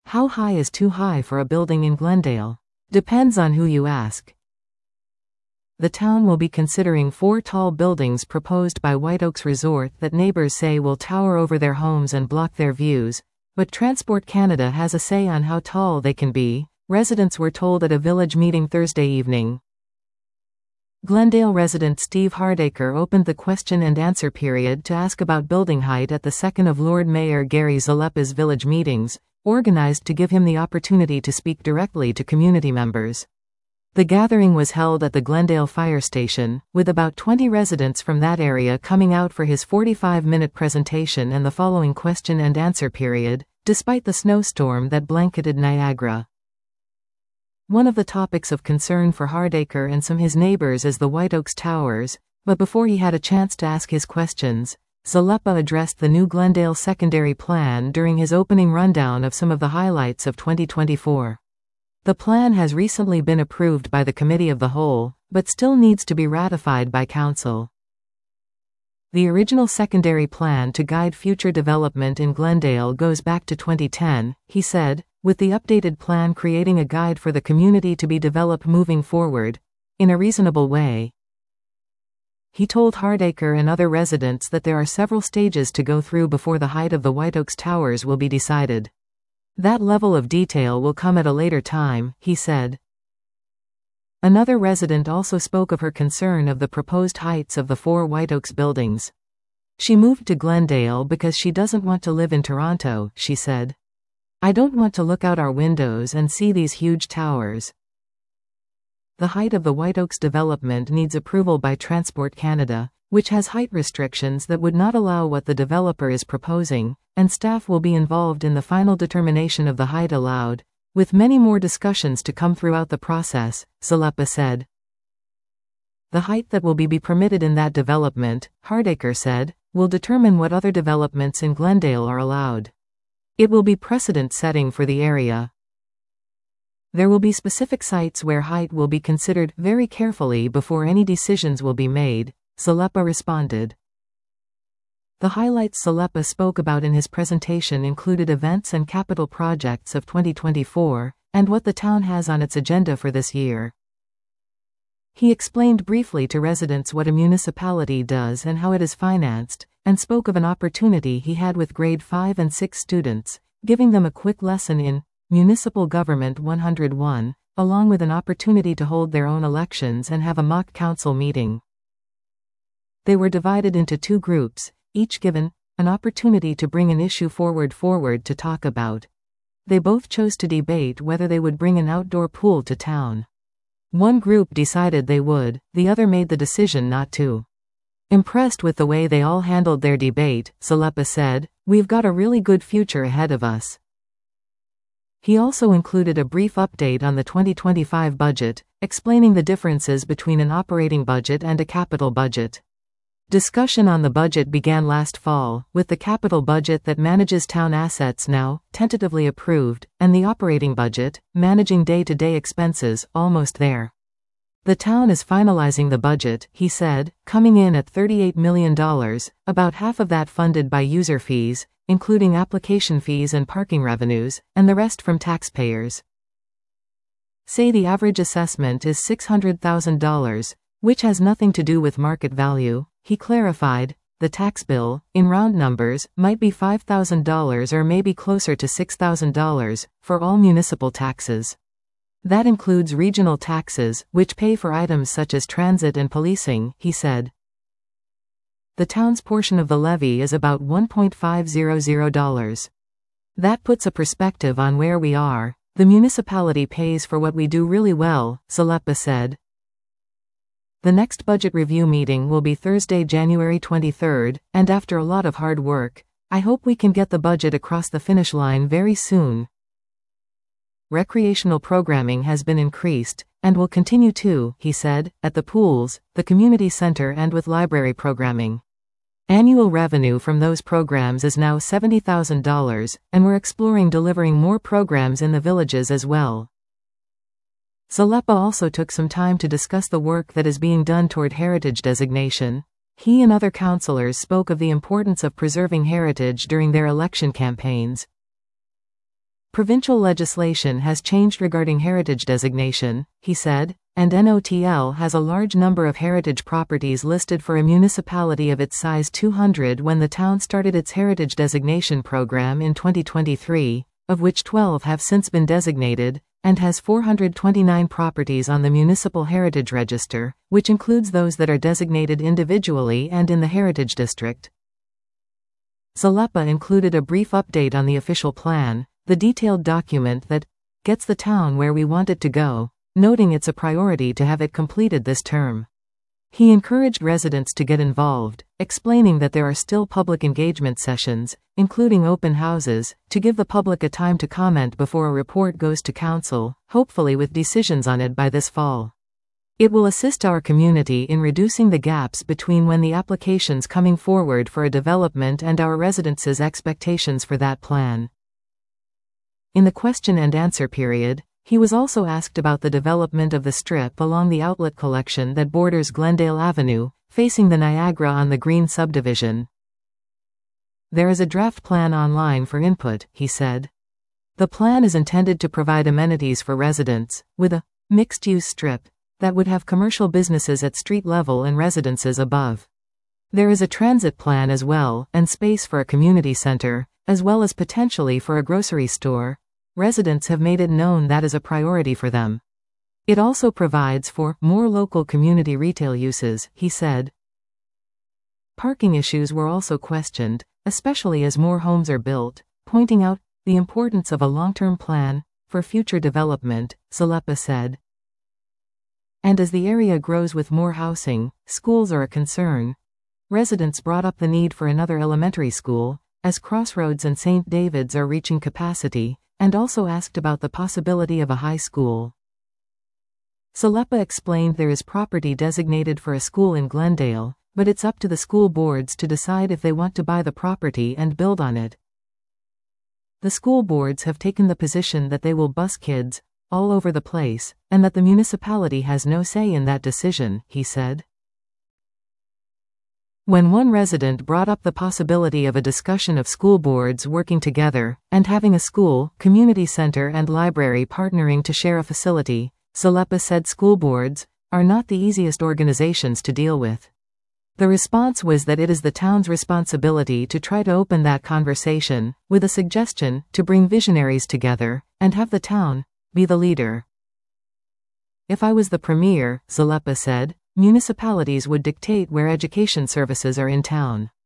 How high is too high for a building in Glendale? Depends on who you ask. The town will be considering 4 tall buildings proposed by White Oaks Resort that neighbors say will tower over their homes and block their views, but Transport Canada has a say on how tall they can be, residents were told at a village meeting Thursday evening. Glendale resident Steve Hardacre opened the question and answer period to ask about building height at the second of Lord Mayor Gary Zalepa's village meetings, organized to give him the opportunity to speak directly to community members. The gathering was held at the Glendale Fire Station, with about 20 residents from that area coming out for his 45-minute presentation and the following question and answer period, despite the snowstorm that blanketed Niagara. One of the topics of concern for Hardacre and some his neighbors is the White Oaks Towers, but before he had a chance to ask his questions, Zalepa addressed the new Glendale secondary plan during his opening rundown of some of the highlights of 2024. The plan has recently been approved by the Committee of the Whole, but still needs to be ratified by Council. The original secondary plan to guide future development in Glendale goes back to 2010, he said, with the updated plan creating a guide for the community to be developed moving forward, in a reasonable way. He told Hardacre and other residents that there are several stages to go through before the height of the White Oaks Towers will be decided. That level of detail will come at a later time, he said. Another resident also spoke of her concern of the proposed heights of the 4 White Oaks buildings. She moved to Glendale because she doesn't want to live in Toronto, she said. I don't want to look out our windows and see these huge towers. The height of the White Oaks development needs approval by Transport Canada, which has height restrictions that would not allow what the developer is proposing, and staff will be involved in the final determination of the height allowed, with many more discussions to come throughout the process, Zalepa said. The height that will be permitted in that development, Hardacre said, will determine what other developments in Glendale are allowed. It will be precedent-setting for the area. There will be specific sites where height will be considered very carefully before any decisions will be made, Zalepa responded. The highlights Zalepa spoke about in his presentation included events and capital projects of 2024, and what the town has on its agenda for this year. He explained briefly to residents what a municipality does and how it is financed, and spoke of an opportunity he had with grade 5 and 6 students, giving them a quick lesson in Municipal Government 101, along with an opportunity to hold their own elections and have a mock council meeting. They were divided into 2 groups, each given an opportunity to bring an issue forward to talk about. They both chose to debate whether they would bring an outdoor pool to town. One group decided they would, the other made the decision not to. Impressed with the way they all handled their debate, Zalepa said, "We've got a really good future ahead of us." He also included a brief update on the 2025 budget, explaining the differences between an operating budget and a capital budget. Discussion on the budget began last fall, with the capital budget that manages town assets now tentatively approved, and the operating budget, managing day-to-day expenses, almost there. The town is finalizing the budget, he said, coming in at $38 million, about half of that funded by user fees, including application fees and parking revenues, and the rest from taxpayers. Say the average assessment is $600,000, which has nothing to do with market value. He clarified, the tax bill, in round numbers, might be $5,000 or maybe closer to $6,000, for all municipal taxes. That includes regional taxes, which pay for items such as transit and policing, he said. The town's portion of the levy is about $1.500. That puts a perspective on where we are. The municipality pays for what we do really well, Zalepa said. The next budget review meeting will be Thursday, January 23rd, and after a lot of hard work, I hope we can get the budget across the finish line very soon. Recreational programming has been increased, and will continue to, he said, at the pools, the community center and with library programming. Annual revenue from those programs is now $70,000, and we're exploring delivering more programs in the villages as well. Zalepa also took some time to discuss the work that is being done toward heritage designation. He and other councillors spoke of the importance of preserving heritage during their election campaigns. Provincial legislation has changed regarding heritage designation, he said, and NOTL has a large number of heritage properties listed for a municipality of its size 200 when the town started its heritage designation program in 2023, of which 12 have since been designated, and has 429 properties on the Municipal Heritage Register, which includes those that are designated individually and in the Heritage District. Zalepa included a brief update on the official plan, the detailed document that gets the town where we want it to go, noting it's a priority to have it completed this term. He encouraged residents to get involved, explaining that there are still public engagement sessions, including open houses, to give the public a time to comment before a report goes to council, hopefully with decisions on it by this fall. It will assist our community in reducing the gaps between when the applications coming forward for a development and our residents' expectations for that plan. In the question and answer period, he was also asked about the development of the strip along the outlet collection that borders Glendale Avenue, facing the Niagara on the Green subdivision. There is a draft plan online for input, he said. The plan is intended to provide amenities for residents, with a mixed-use strip that would have commercial businesses at street level and residences above. There is a transit plan as well, and space for a community center, as well as potentially for a grocery store. Residents have made it known that is a priority for them. It also provides for more local community retail uses, he said. Parking issues were also questioned, especially as more homes are built, pointing out the importance of a long-term plan for future development, Zalepa said. And as the area grows with more housing, schools are a concern. Residents brought up the need for another elementary school, as Crossroads and St. David's are reaching capacity, and also asked about the possibility of a high school. Zalepa explained there is property designated for a school in Glendale, but it's up to the school boards to decide if they want to buy the property and build on it. The school boards have taken the position that they will bus kids all over the place, and that the municipality has no say in that decision, he said. When one resident brought up the possibility of a discussion of school boards working together, and having a school, community center and library partnering to share a facility, Zalepa said school boards are not the easiest organizations to deal with. The response was that it is the town's responsibility to try to open that conversation, with a suggestion to bring visionaries together, and have the town be the leader. If I was the premier, Zalepa said, municipalities would dictate where education services are in town.